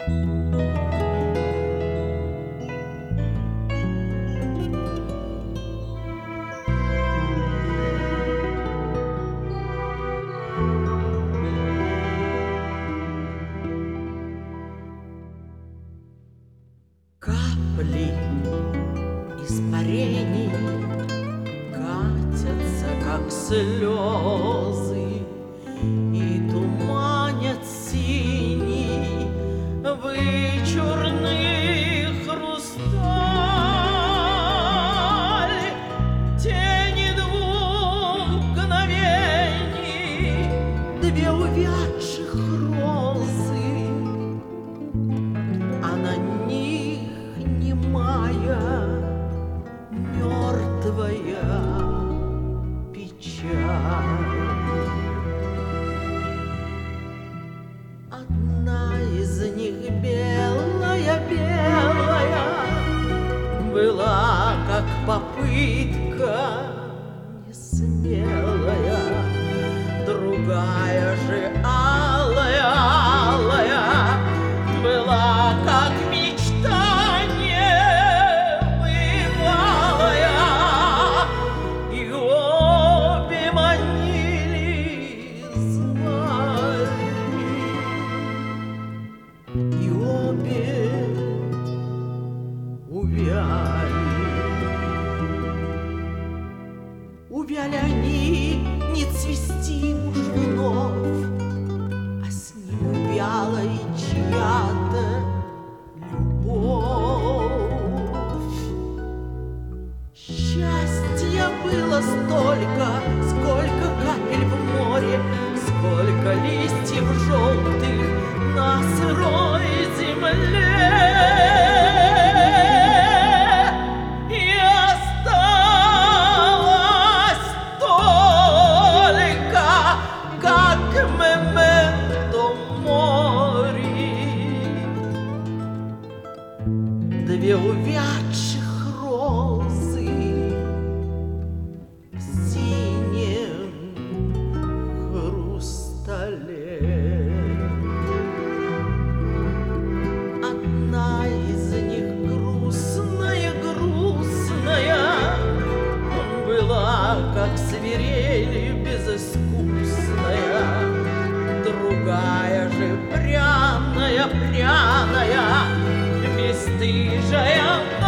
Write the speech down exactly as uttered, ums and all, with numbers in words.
Капли испарений катятся, как слезы, и туманят синий вычурный хрусталь. Тени двух мгновений, две увядших розы, а на них немая, мертвая печаль. Одна из них белая-белая была, как попытка несмелая, другая же алая-алая была, как мечтание бывалое, и обе манили, звали, и обе увяли. Увяли они, не цвести уж вновь, а с ним увяла и чья-то любовь. Счастья было столько, сколько капель в море, сколько листьев желтых на сырой земле. И осталось только, как мементо мори, две увядших розы в синем хрустале. Одна из них грустная-грустная была, как свирель безыскусная, другая же пряная-пряная, бесстыжая.